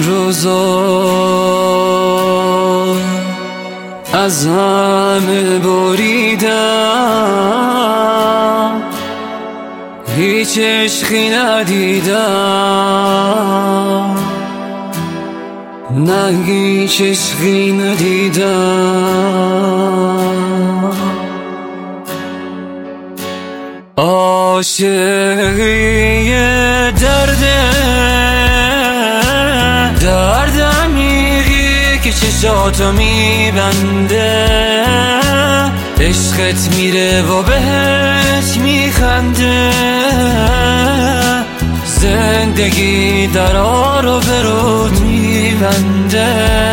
روزا از همه بریدم، هیچ عشقی ندیدم، نه هیچ عشقی ندیدم. عاشقی درد عمیقی که چشاتو میبنده، عشقت میره و بهت میخنده، زندگی درا رو به رود میبنده.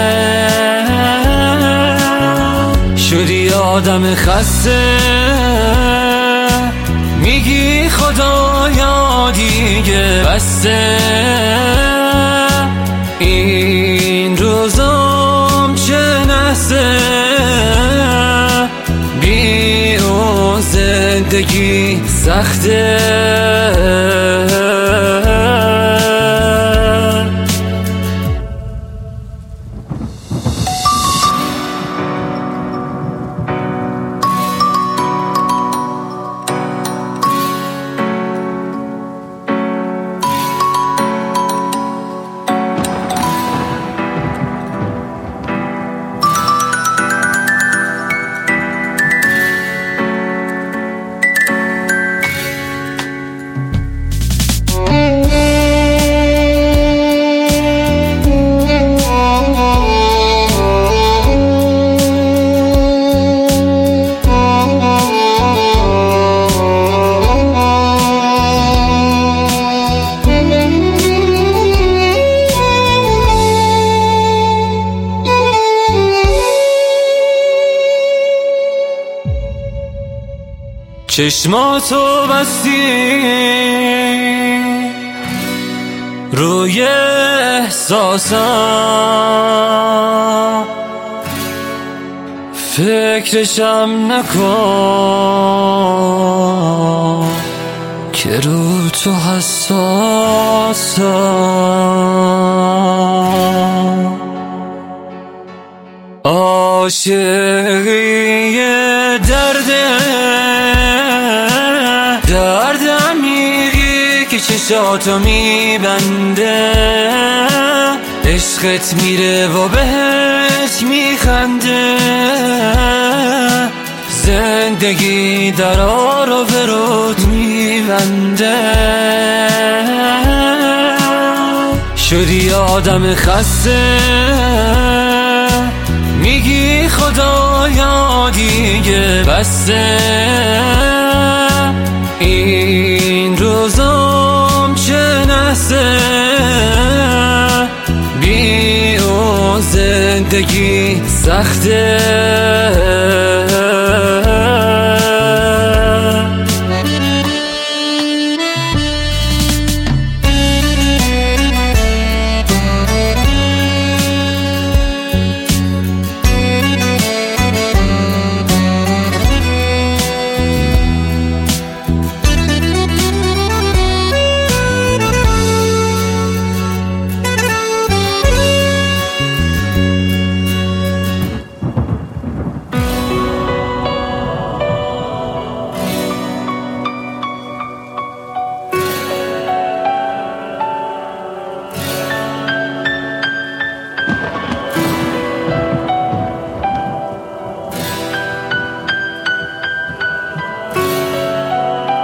شدی آدم خسته، میگی خدایا دیگه بسته، این روزام چه نحسه، بی اون زندگی سخته. چشماتو بستی روی احساسم، فکرشم نکن که رو تو حساسم. عاشقی درد عمیقی که چشاتو میبنده، عشقت میره و بهت میخنده، زندگی درا رو به رود میبنده. شدی آدم خسته، میگی خدایا دیگه بسته، این روزام چه نحسه، بی اون زندگی سخته.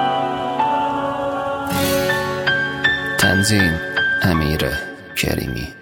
تنظیم: امیر کریمی.